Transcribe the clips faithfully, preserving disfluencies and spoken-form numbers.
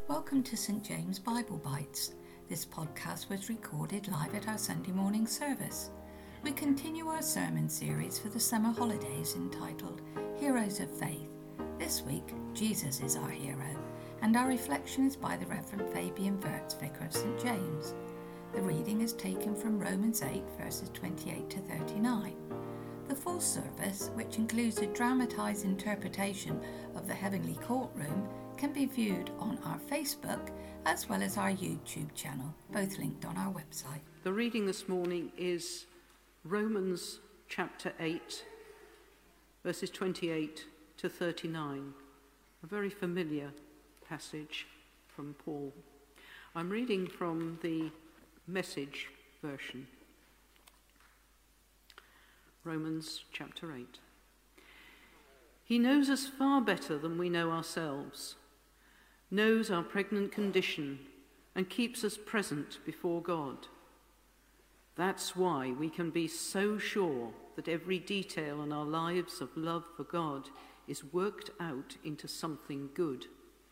Welcome to Saint James Bible Bites. This podcast was recorded live at our Sunday morning service. We continue our sermon series for the summer holidays entitled Heroes of Faith. This week, Jesus is our hero, and our reflection is by the Reverend Fabian Wirtz, Vicar of Saint James. The reading is taken from Romans eight, verses twenty-eight to thirty-nine. The full service, which includes a dramatised interpretation of the heavenly courtroom, can be viewed on our Facebook as well as our YouTube channel, both linked on our website. The reading this morning is Romans chapter eight, verses twenty-eight to thirty-nine, a very familiar passage from Paul. I'm reading from the Message version. Romans chapter eight. He knows us far better than we know ourselves, knows our pregnant condition, and keeps us present before God. That's why we can be so sure that every detail in our lives of love for God is worked out into something good.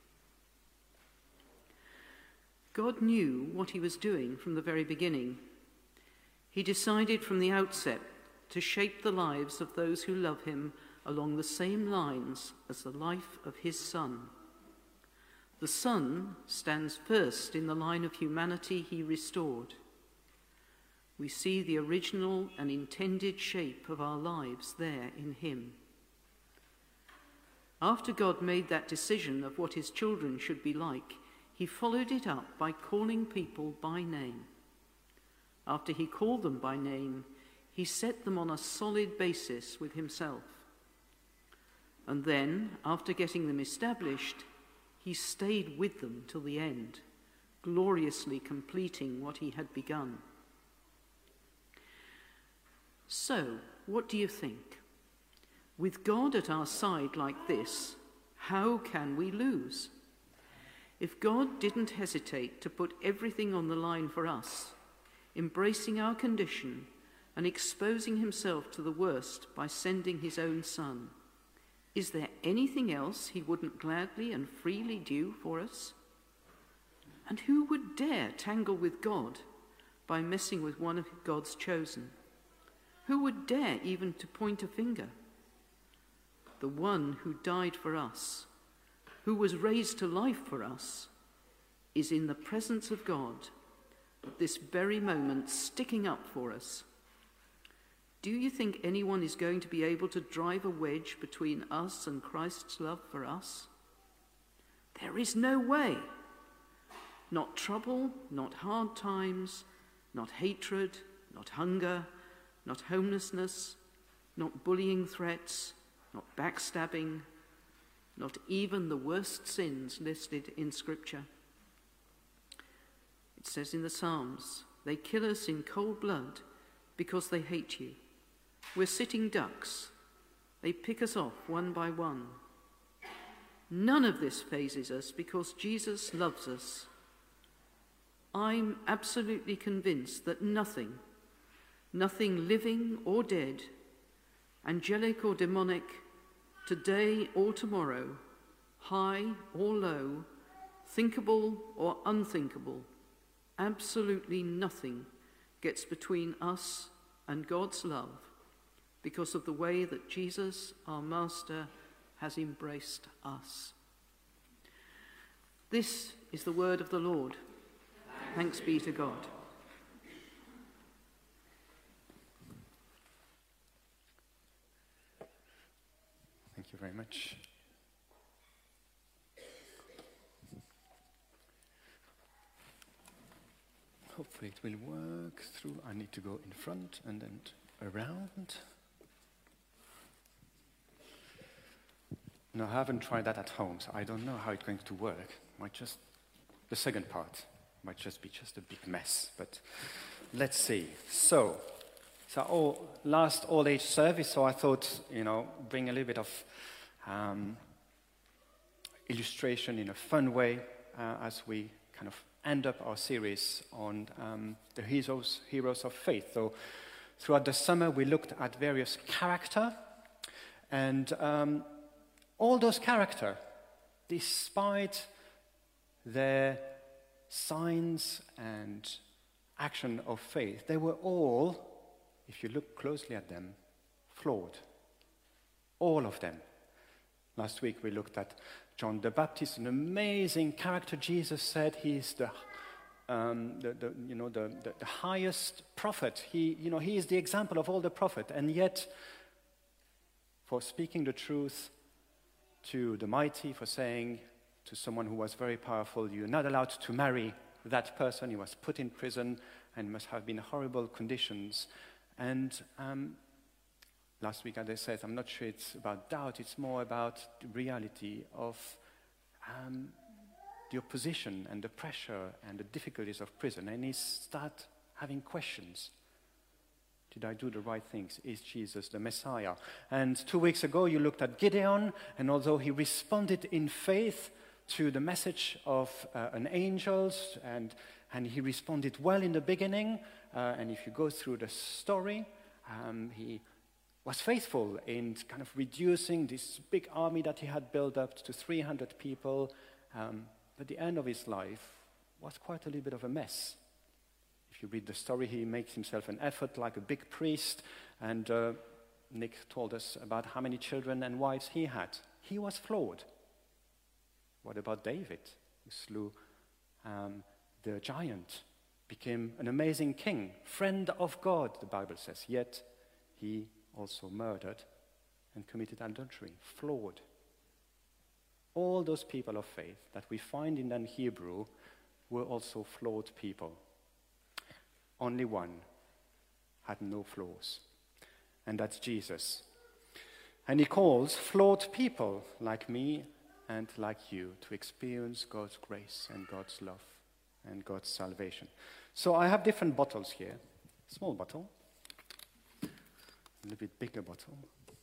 God knew what he was doing from the very beginning. He decided from the outset to shape the lives of those who love him along the same lines as the life of his Son. The Son stands first in the line of humanity he restored. We see the original and intended shape of our lives there in him. After God made that decision of what his children should be like, he followed it up by calling people by name. After he called them by name, he set them on a solid basis with himself. And then, after getting them established, he stayed with them till the end, gloriously completing what he had begun. So, what do you think? With God at our side like this, how can we lose? If God didn't hesitate to put everything on the line for us, embracing our condition and exposing himself to the worst by sending his own Son, is there anything else he wouldn't gladly and freely do for us? And who would dare tangle with God by messing with one of God's chosen? Who would dare even to point a finger? The one who died for us, who was raised to life for us, is in the presence of God at this very moment sticking up for us. Do you think anyone is going to be able to drive a wedge between us and Christ's love for us? There is no way. Not trouble, not hard times, not hatred, not hunger, not homelessness, not bullying threats, not backstabbing, not even the worst sins listed in Scripture. It says in the Psalms, they kill us in cold blood because they hate you. We're sitting ducks. They pick us off one by one. None of this phases us because Jesus loves us. I'm absolutely convinced that nothing, nothing living or dead, angelic or demonic, today or tomorrow, high or low, thinkable or unthinkable, absolutely nothing gets between us and God's love because of the way that Jesus, our Master, has embraced us. This is the word of the Lord. Thanks be to God. Thank you very much. Hopefully it will work through. I need to go in front and then around. No, I haven't tried that at home, so I don't know how it's going to work. Might just, the second part might just be just a big mess, but let's see. So, it's our all, last all-age service, so I thought, you know, bring a little bit of um, illustration in a fun way uh, as we kind of end up our series on um, the heroes, heroes of faith. So, throughout the summer, we looked at various character, and um, all those characters, despite their signs and action of faith, they were all, if you look closely at them, flawed. All of them. Last week we looked at John the Baptist, an amazing character. Jesus said he's the, um, the, the you know the, the, the highest prophet. He you know he is the example of all the prophets, and yet, for speaking the truth to the mighty, for saying to someone who was very powerful, you're not allowed to marry that person. He was put in prison and must have been horrible conditions. And um, last week, as I said, I'm not sure it's about doubt. It's more about the reality of um, the opposition and the pressure and the difficulties of prison. And he start having questions. Did I do the right things? Is Jesus the Messiah? And two weeks ago, you looked at Gideon, and although he responded in faith to the message of uh, an angel, and, and he responded well in the beginning, uh, and if you go through the story, um, he was faithful in kind of reducing this big army that he had built up to three hundred people, um, but the end of his life was quite a little bit of a mess. If you read the story, he makes himself an effort like a big priest, and uh, Nick told us about how many children and wives he had. He was flawed. What about David, who slew um, the giant, became an amazing king, friend of God, the Bible says, yet he also murdered and committed adultery, flawed. All those people of faith that we find in the Hebrew were also flawed people. Only one had no flaws, and that's Jesus. And he calls flawed people like me and like you to experience God's grace and God's love and God's salvation. So I have different bottles here. Small bottle, a little bit bigger bottle,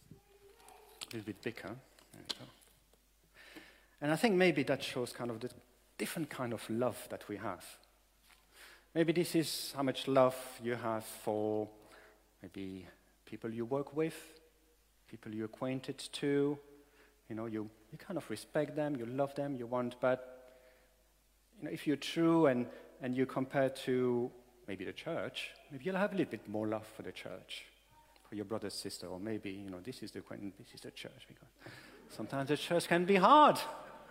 a little bit bigger. There we go. And I think maybe that shows kind of the different kind of love that we have. Maybe this is how much love you have for maybe people you work with, people you're acquainted to. You know, you, you kind of respect them, you love them, you want, but you know, if you're true and, and you compare to maybe the church, maybe you'll have a little bit more love for the church, for your brother, sister, or maybe, you know, this is the this is the church. Because sometimes the church can be hard.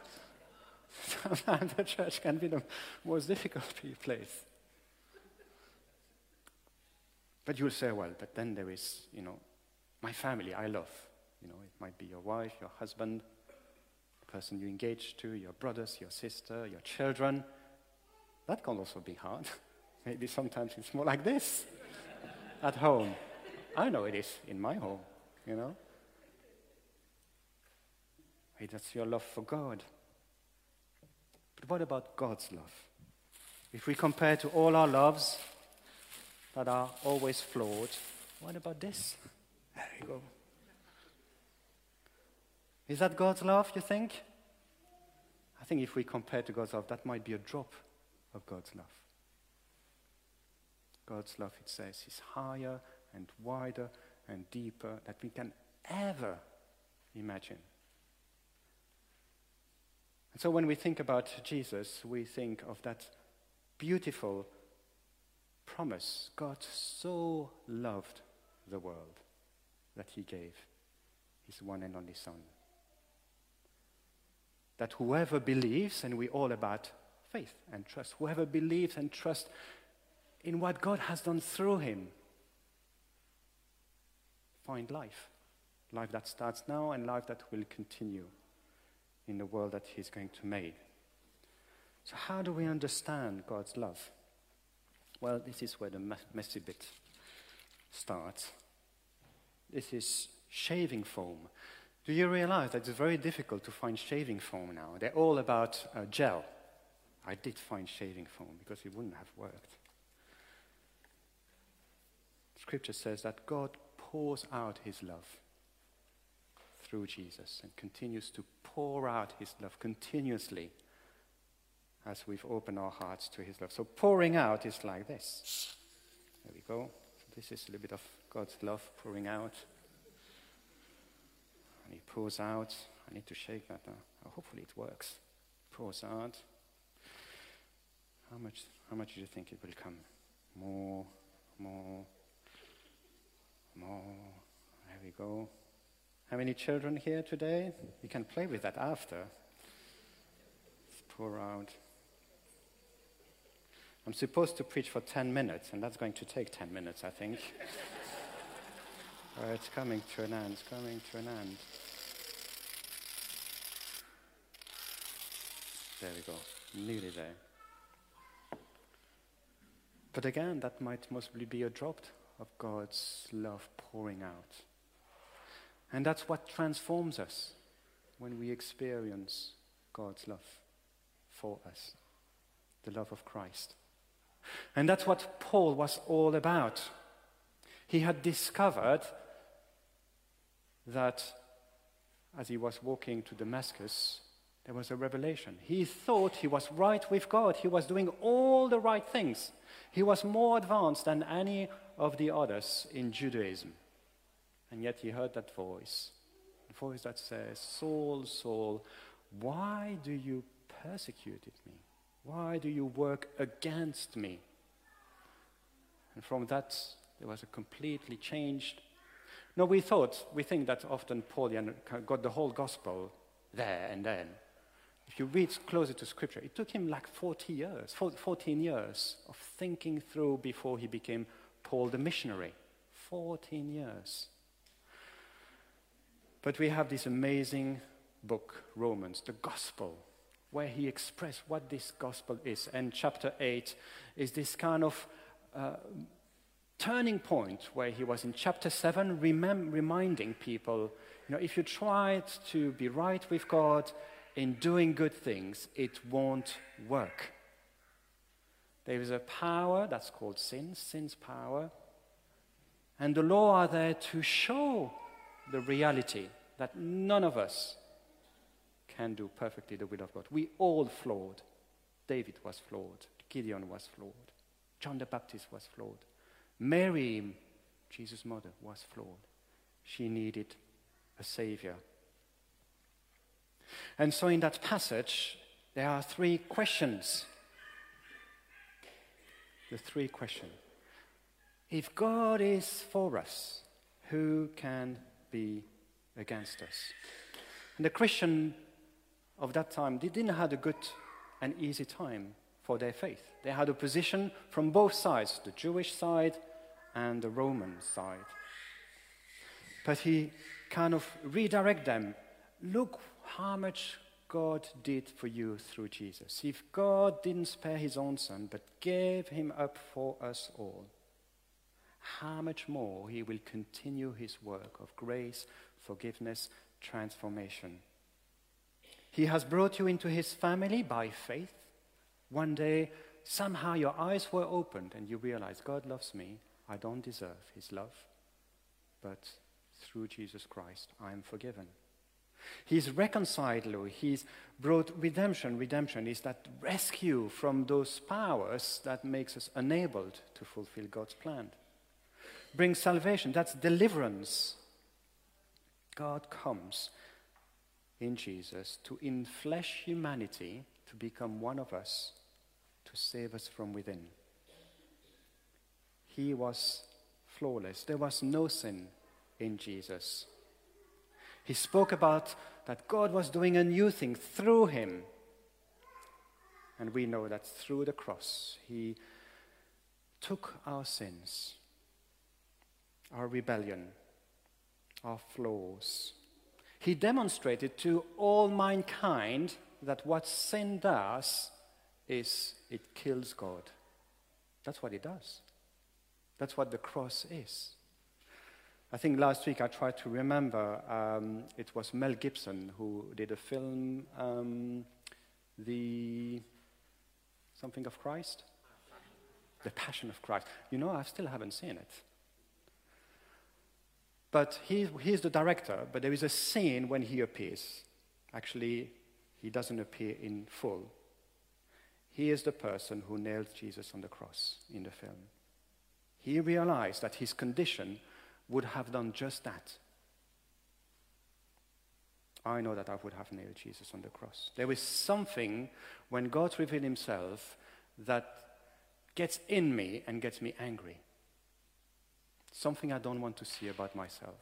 Sometimes the church can be the most difficult place. But you'll say, well, but then there is, you know, my family I love. You know, it might be your wife, your husband, the person you engage to, your brothers, your sister, your children. That can also be hard. Maybe sometimes it's more like this at home. I know it is in my home, you know. Hey, that's your love for God. But what about God's love? If we compare to all our loves that are always flawed, what about this? There you go. Is that God's love, you think? I think if we compare to God's love, that might be a drop of God's love. God's love, it says, is higher and wider and deeper than we can ever imagine. And so when we think about Jesus, we think of that beautiful promise. God so loved the world that he gave his one and only Son. That whoever believes, and we're all about faith and trust, whoever believes and trusts in what God has done through him, find life. Life that starts now and life that will continue in the world that he's going to make. So how do we understand God's love? Well, this is where the messy bit starts. This is shaving foam. Do you realize that it's very difficult to find shaving foam now? They're all about uh, gel. I did find shaving foam because it wouldn't have worked. Scripture says that God pours out his love through Jesus and continues to pour out his love continuously as we've opened our hearts to his love. So pouring out is like this. There we go. So this is a little bit of God's love pouring out. And he pours out. I need to shake that now. Oh, hopefully it works. Pours out. How much, how much do you think it will come? More, more, more. There we go. How many children here today? You can play with that after. Let's pour out. I'm supposed to preach for ten minutes, and that's going to take ten minutes, I think. uh, it's coming to an end, it's coming to an end. There we go, nearly there. But again, that might mostly be a drop of God's love pouring out. And that's what transforms us when we experience God's love for us, the love of Christ. And that's what Paul was all about. He had discovered that as he was walking to Damascus, there was a revelation. He thought he was right with God. He was doing all the right things. He was more advanced than any of the others in Judaism. And yet he heard that voice, the voice that says, Saul, Saul, why do you persecute me? Why do you work against me? And from that, there was a completely changed. No, we thought, we think that often Paul got the whole gospel there and then. If you read closer to Scripture, it took him like forty years, fourteen years of thinking through before he became Paul the missionary. fourteen years. But we have this amazing book, Romans, the gospel, where he expressed what this gospel is. And chapter eight is this kind of uh, turning point where he was in chapter seven, remem- reminding people, you know, if you try to be right with God in doing good things, it won't work. There is a power that's called sin, sin's power, and the law are there to show the reality that none of us can do perfectly the will of God. We all flawed. David was flawed. Gideon was flawed. John the Baptist was flawed. Mary, Jesus' mother, was flawed. She needed a savior. And so in that passage, there are three questions. The three questions. If God is for us, who can be against us? And the Christian of that time, they didn't have a good and easy time for their faith. They had opposition from both sides, the Jewish side and the Roman side. But he kind of redirected them. Look how much God did for you through Jesus. If God didn't spare his own son, but gave him up for us all, how much more he will continue his work of grace, forgiveness, transformation. He has brought you into his family by faith. One day, somehow your eyes were opened and you realize, God loves me. I don't deserve his love. But through Jesus Christ, I am forgiven. He's reconciled you. He's brought redemption. Redemption is that rescue from those powers that makes us unable to fulfill God's plan. Brings salvation. That's deliverance. God comes in Jesus to inflesh humanity, to become one of us, to save us from within. He was flawless. There was no sin in Jesus. He spoke about that God was doing a new thing through him. And we know that through the cross, he took our sins, our rebellion, our flaws. He demonstrated to all mankind that what sin does is it kills God. That's what it does. That's what the cross is. I think last week I tried to remember, um, it was Mel Gibson who did a film, um, the something of Christ? The Passion of Christ. You know, I still haven't seen it. But he, he's the director, but there is a scene when he appears. Actually, he doesn't appear in full. He is the person who nailed Jesus on the cross in the film. He realized that his condition would have done just that. I know that I would have nailed Jesus on the cross. There is something when God revealed himself that gets in me and gets me angry. Something I don't want to see about myself.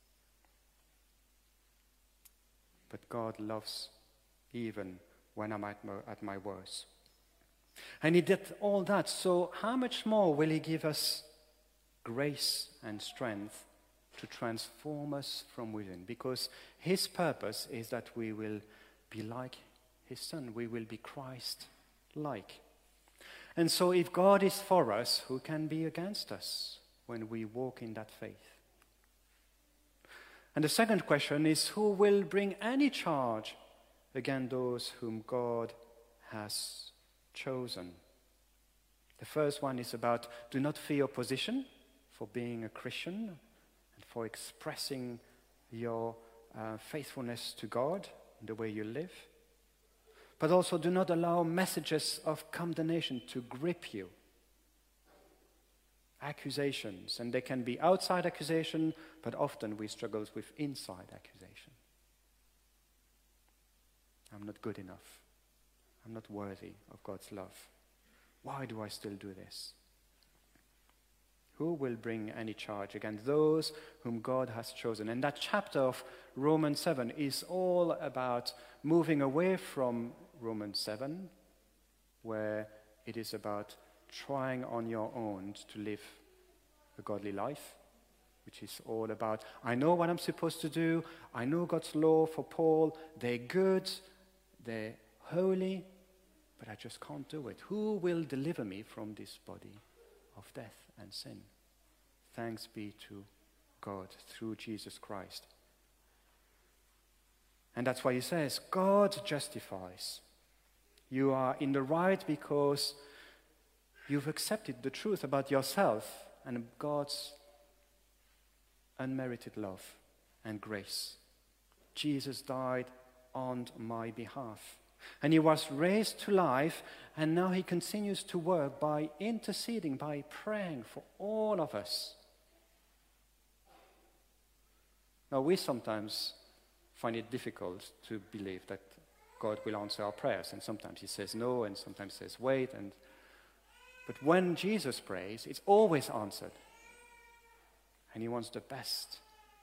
But God loves even when I'm at my, at my worst. And he did all that, so how much more will he give us grace and strength to transform us from within? Because his purpose is that we will be like his Son. We will be Christ-like. And so if God is for us, who can be against us when we walk in that faith? And the second question is, who will bring any charge against those whom God has chosen? The first one is about do not fear opposition for being a Christian and for expressing your uh, faithfulness to God in the way you live. But also do not allow messages of condemnation to grip you. Accusations, and they can be outside accusation, but often we struggle with inside accusation. I'm not good enough. I'm not worthy of God's love. Why do I still do this? Who will bring any charge against those whom God has chosen? And that chapter of Romans seven is all about moving away from Romans seven, where it is about trying on your own to live a godly life, which is all about, I know what I'm supposed to do, I know God's law for Paul, they're good, they're holy, but I just can't do it. Who will deliver me from this body of death and sin? Thanks be to God through Jesus Christ. And that's why he says, God justifies. You are in the right because you've accepted the truth about yourself and God's unmerited love and grace. Jesus died on my behalf. And he was raised to life, and now he continues to work by interceding, by praying for all of us. Now, we sometimes find it difficult to believe that God will answer our prayers, and sometimes he says no, and sometimes he says wait, and but when Jesus prays, it's always answered. And he wants the best.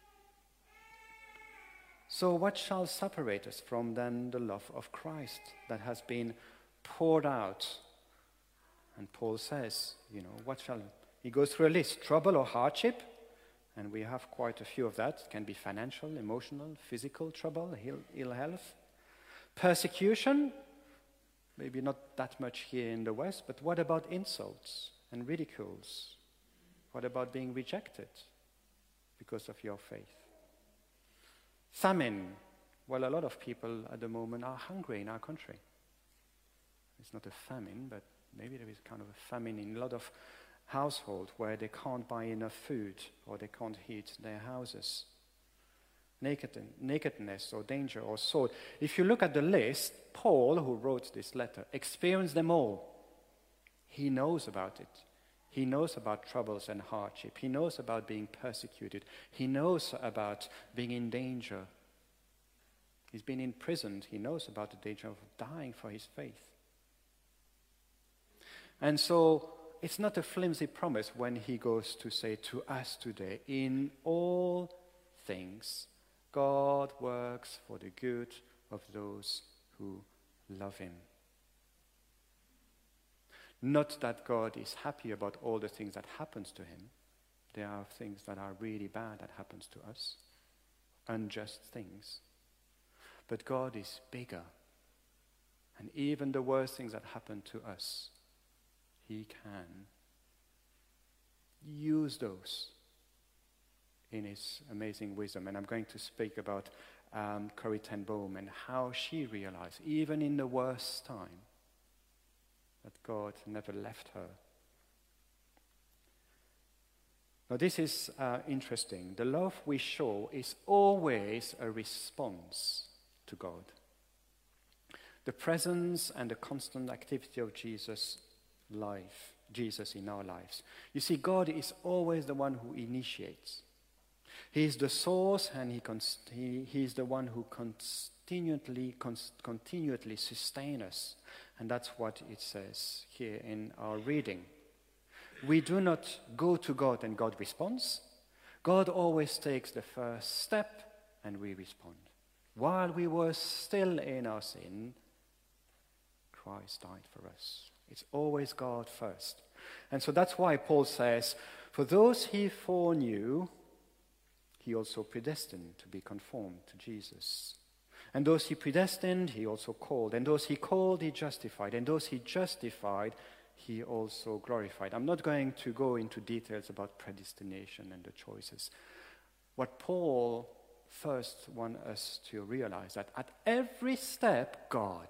So what shall separate us from then the love of Christ that has been poured out? And Paul says, you know, what shall... He goes through a list, trouble or hardship, and we have quite a few of that. It can be financial, emotional, physical trouble, ill, ill health. Persecution, maybe not that much here in the West, but what about insults and ridicules? What about being rejected because of your faith? Famine. Well, a lot of people at the moment are hungry in our country. It's not a famine, but maybe there is kind of a famine in a lot of households where they can't buy enough food or they can't heat their houses. Naked, nakedness or danger or sword. If you look at the list, Paul, who wrote this letter, experienced them all. He knows about it. He knows about troubles and hardship. He knows about being persecuted. He knows about being in danger. He's been imprisoned. He knows about the danger of dying for his faith. And so it's not a flimsy promise when he goes to say to us today, in all things, God works for the good of those who love him. Not that God is happy about all the things that happens to him. There are things that are really bad that happens to us, unjust things. But God is bigger. And even the worst things that happen to us, he can use those in his amazing wisdom. And I'm going to speak about um, Corrie ten Boom and how she realized, even in the worst time, that God never left her. Now this is uh, interesting. The love we show is always a response to God. The presence and the constant activity of Jesus' life, Jesus in our lives. You see, God is always the one who initiates. He is the source, and he, const- he, he is the one who const- continually, continually sustain us. And that's what it says here in our reading. We do not go to God and God responds. God always takes the first step and we respond. While we were still in our sin, Christ died for us. It's always God first. And so that's why Paul says, for those he foreknew, he also predestined to be conformed to Jesus. And those he predestined, he also called. And those he called, he justified. And those he justified, he also glorified. I'm not going to go into details about predestination and the choices. What Paul first wants us to realize, that at every step, God,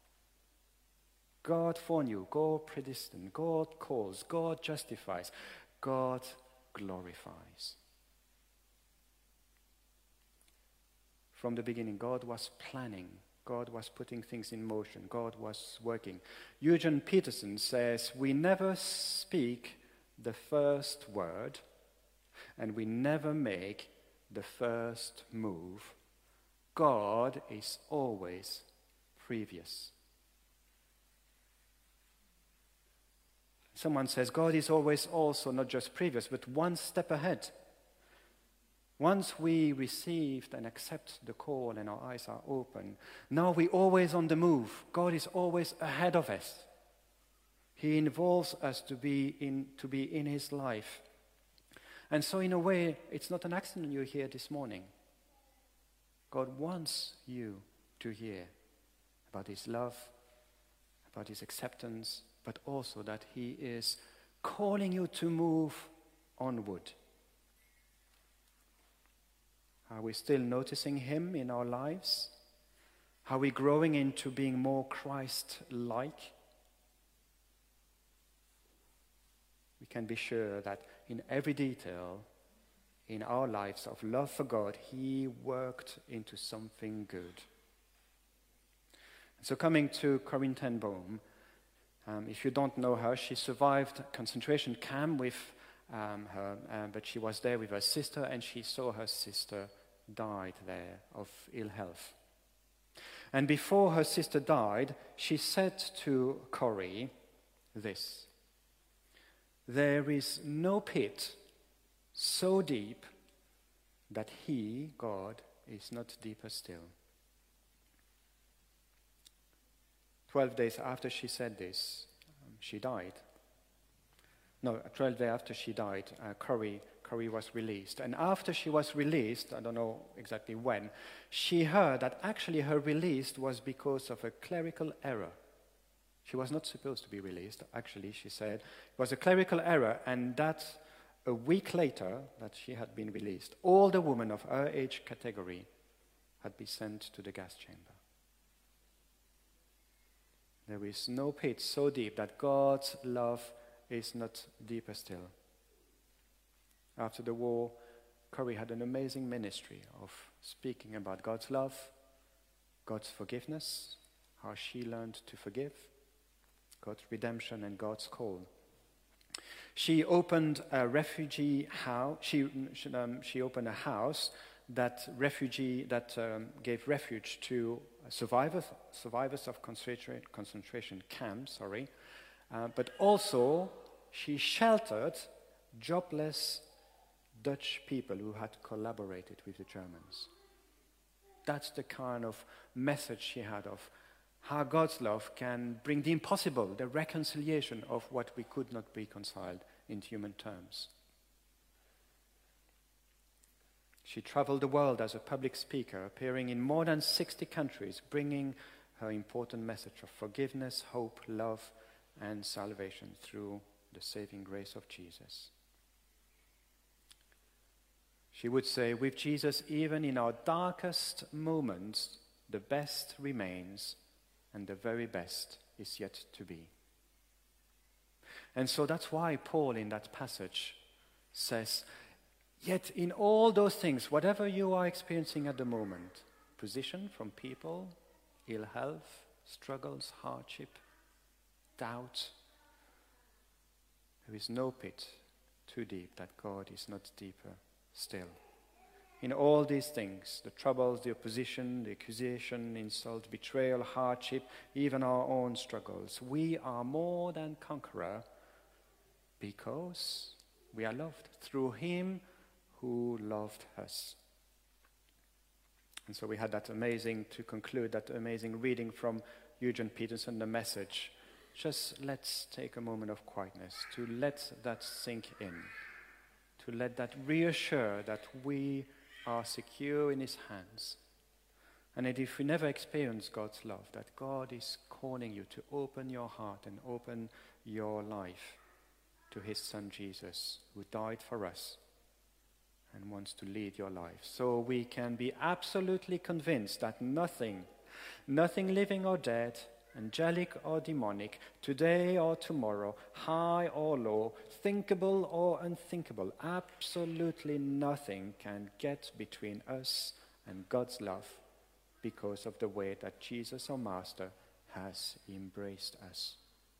God foreknew, God predestined, God calls, God justifies, God glorifies. From the beginning, God was planning. God was putting things in motion. God was working. Eugene Peterson says, we never speak the first word, and we never make the first move. God is always previous. Someone says, God is always also not just previous, but one step ahead. Once we received and accept the call and our eyes are open, now we're always on the move. God is always ahead of us. He involves us to be in, to be in his life. And so in a way, it's not an accident you're here this morning. God wants you to hear about his love, about his acceptance, but also that he is calling you to move onward. Are we still noticing him in our lives? Are we growing into being more Christ-like? We can be sure that in every detail in our lives of love for God, he worked into something good. So coming to Corrie ten Boom, um, if you don't know her, she survived a concentration camp with um, her, uh, but she was there with her sister, and she saw her sister died there of ill health. And before her sister died, she said to Corrie this: there is no pit so deep that he, God, is not deeper still. Twelve days after she said this, um, she died. No, twelve days after she died, uh, Corrie, Corrie was released. And after she was released, I don't know exactly when, she heard that actually her release was because of a clerical error. She was not supposed to be released. Actually, she said it was a clerical error, and that a week later that she had been released, all the women of her age category had been sent to the gas chamber. There is no pit so deep that God's love is not deeper still. After the war, Corrie had an amazing ministry of speaking about God's love, God's forgiveness, how she learned to forgive, God's redemption and God's call. She opened a refugee house. She um, she opened a house that refugee that um, gave refuge to survivors survivors of concentration concentration camps. Sorry, uh, but also she sheltered jobless Dutch people who had collaborated with the Germans. That's the kind of message she had of how God's love can bring the impossible, the reconciliation of what we could not reconcile in human terms. She traveled the world as a public speaker, appearing in more than sixty countries, bringing her important message of forgiveness, hope, love, and salvation through the saving grace of Jesus. She would say, with Jesus, even in our darkest moments, the best remains, and the very best is yet to be. And so that's why Paul in that passage says, yet in all those things, whatever you are experiencing at the moment, opposition from people, ill health, struggles, hardship, doubt, there is no pit too deep that God is not deeper still. In all these things, the troubles, the opposition, the accusation, insult, betrayal, hardship, even our own struggles, we are more than conqueror because we are loved through him who loved us. And so we had that amazing, to conclude, that amazing reading from Eugene Peterson, The Message. Just let's take a moment of quietness to let that sink in, to let that reassure that we are secure in his hands. And that if we never experience God's love, that God is calling you to open your heart and open your life to his son Jesus, who died for us and wants to lead your life. So we can be absolutely convinced that nothing, nothing living or dead, angelic or demonic, today or tomorrow, high or low, thinkable or unthinkable, absolutely nothing can get between us and God's love because of the way that Jesus, our Master, has embraced us.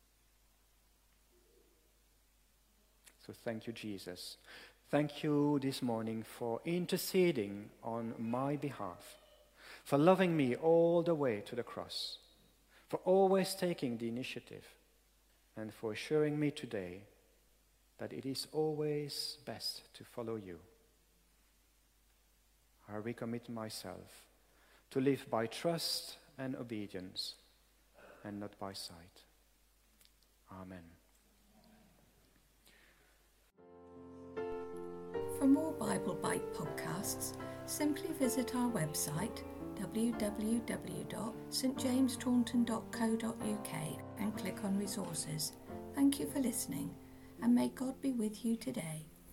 So thank you, Jesus. Thank you this morning for interceding on my behalf, for loving me all the way to the cross, for always taking the initiative, and for assuring me today that it is always best to follow you. I recommit myself to live by trust and obedience, and not by sight. Amen. For more Bible Bite podcasts, simply visit our website w w w dot st james taunton dot co dot u k and click on resources. Thank you for listening, and may God be with you today.